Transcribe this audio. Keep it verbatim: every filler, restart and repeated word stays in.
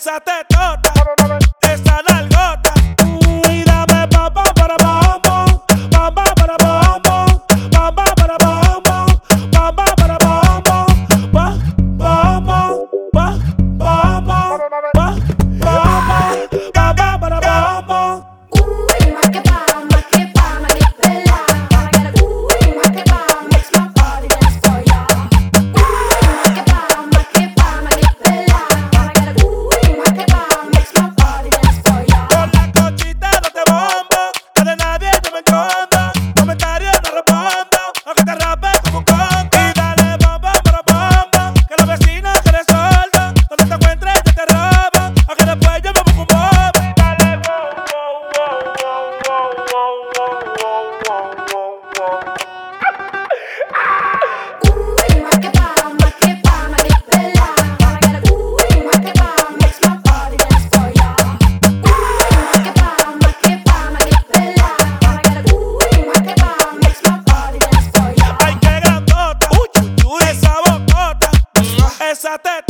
esa tetota, esa nalgota. Y dame pa pa para pa pa, pa pa para pa pa, pa pa para pa pa, pa pa para pa pa, pa pa pa, pa pa pa, pa pa pa para pa pa. Uy, más que pa, más que pa, más que pela. Uy, más que pa, makes my body dance for ya. Uy, más que pa, más que pa, más que pela. Uy, más que pa, makes my body dance for ya. Con la cochita no te bombo, que de nadie te me esconda. Comentarios no respondo, aunque te rape como un conco. Y dale bomba para bomba, que los vecinos que les soldan. Donde te encuentres yo te robo, aunque después yo me pongo un bobo. Y dale wow, wow, wow, wow, wow, wow, wow, wow, wow. Uy, más que pa, más que pa, más que pela. Uy, más que pa, makes my body dance for ya. Uy, más que pa, más que pa, más que pela. Uy, más que pa, makes my body dance for ya. Ay, qué grandota, esa bocota, esa teta.